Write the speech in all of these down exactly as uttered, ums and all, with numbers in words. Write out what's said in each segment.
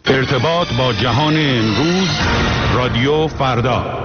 ارتباط با جهان امروز، رادیو فردا.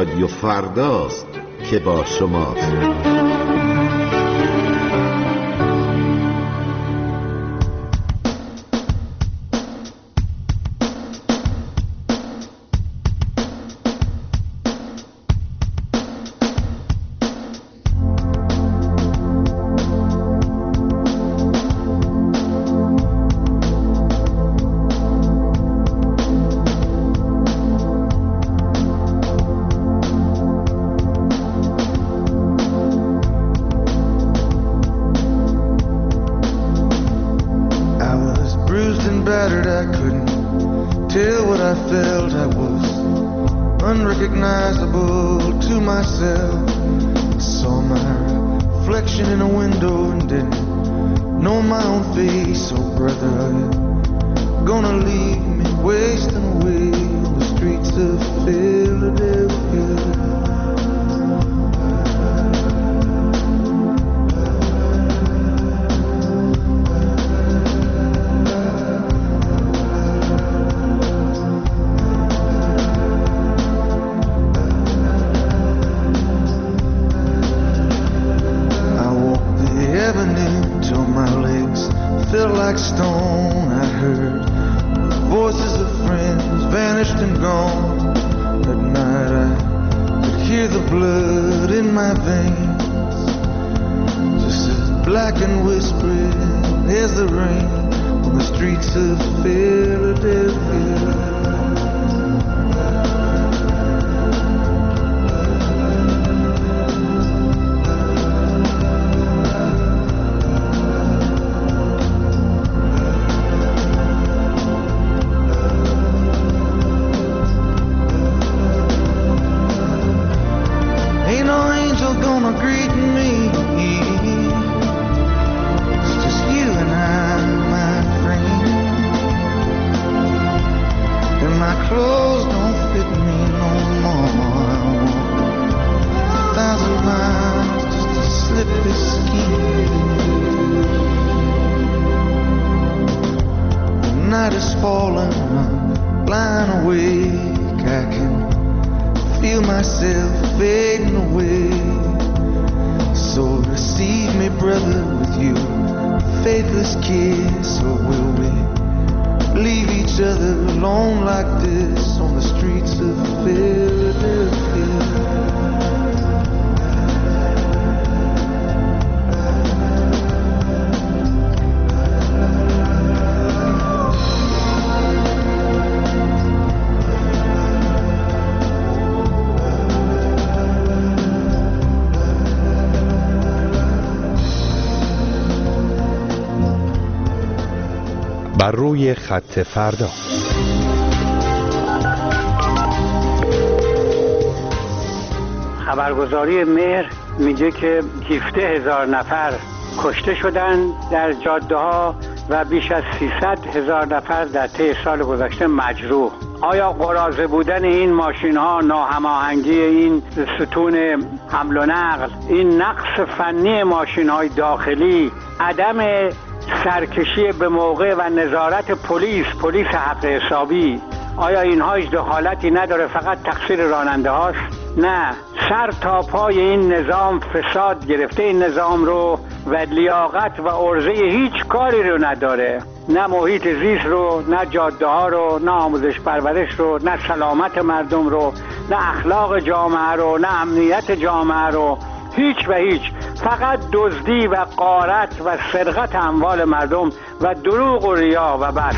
رادیو فرداست که با شماست. بر روی خط فردا. خبرگزاری مهر میگه که هفده هزار نفر کشته شدن در جاده ها و بیش از سیصد هزار نفر در طی سال گذشته مجروح. آیا قراضه بودن این ماشین ها، ناهماهنگی این ستون حمل و نقل، این نقص فنی ماشین های داخلی، عدم سرکشی به موقع و نظارت پلیس پلیس حق حسابی، آیا اینها هیچ دخالتی نداره؟ فقط تقصیر راننده هاست؟ نه، سر تا پای این نظام فساد گرفته این نظام رو و لیاقت و عرضه هیچ کاری رو نداره، نه محیط زیست رو، نه جاده ها رو، نه آموزش پرورش رو، نه سلامت مردم رو، نه اخلاق جامعه رو، نه امنیت جامعه رو، هیچ و هیچ. فقط دزدی و غارت و سرقت اموال مردم و دروغ و ریا و بس.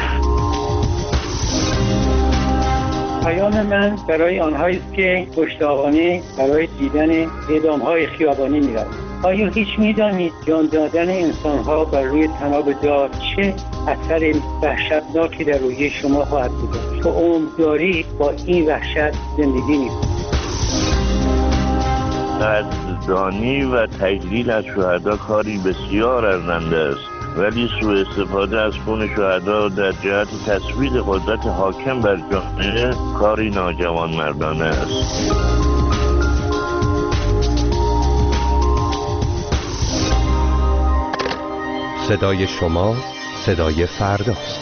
پیام من برای آنهایی است که گشتاقانه برای دیدن اعدام‌های خیابانی می‌روند. آیا هیچ می‌دانید جان دادن انسان‌ها بر روی طناب دار چه اثر وحشتناکی در روی شما خواهد گذاشت؟ تو عمرداری با این وحشت زندگی می‌کنید. قدردانی و تجلیل از شهدا کاری بسیار ارزنده است، ولی سوء استفاده از خون شهدا در جهت تثبیت قدرت حاکم بر جامعه کاری ناجوانمردانه است. صدای شما صدای فرداست.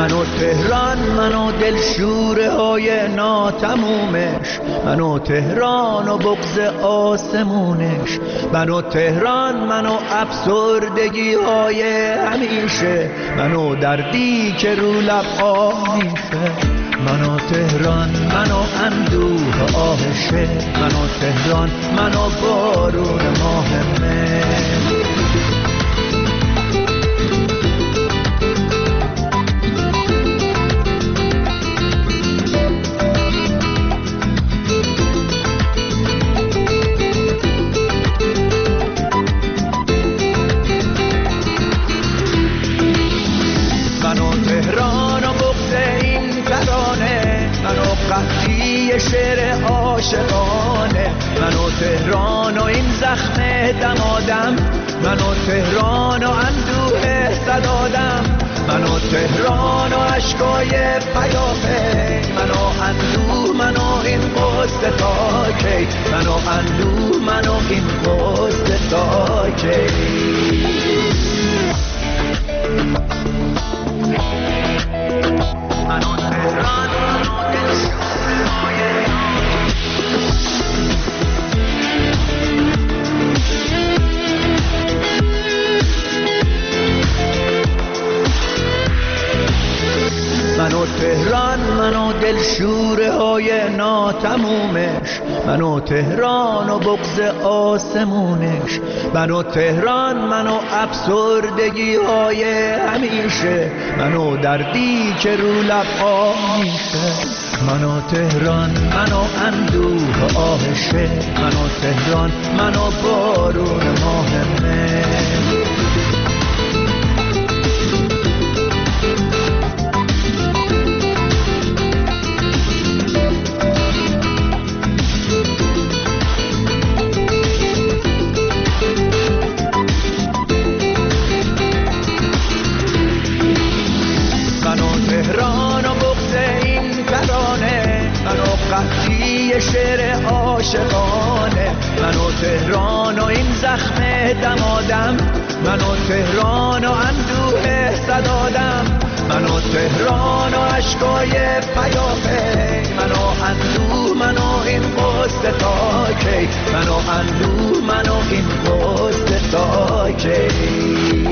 من و تهران، من و دلشوره های ناتمومش، من و تهران و بغض آسمونش، من و تهران، من و افسردگی های همیشه، من و دردی که رو لب آه میشه، من و تهران، من و اندوه آهشه، من و تهران، من و بارون ماه مه. شعر عاشقانه، من و تهران و این زخم دمادم، من و تهران و اندوه صدادم، من و تهران و عشقای پیاپی، من و اندوه، من و این قصه تا کی، من و اندوه، من و این قصه تا کی. من و تهران و دلشوره من و تهران، من و دلشوره های ناتمومش، من و تهران و بغض آسمونش، من و تهران، من و افسردگی های همیشه، من و دردی که رو لب آه میشه، من و تهران، من و اندوه آهشه، من و تهران، من و بارون ماه مه. شعر عاشقانه، من و تهران و این زخم دمادم، من و تهران و اندوه صدادم، من و تهران و عشقای پیاپی، من و اندوه، من و این قصه تا کی، من و اندوه، من و این قصه تا کی.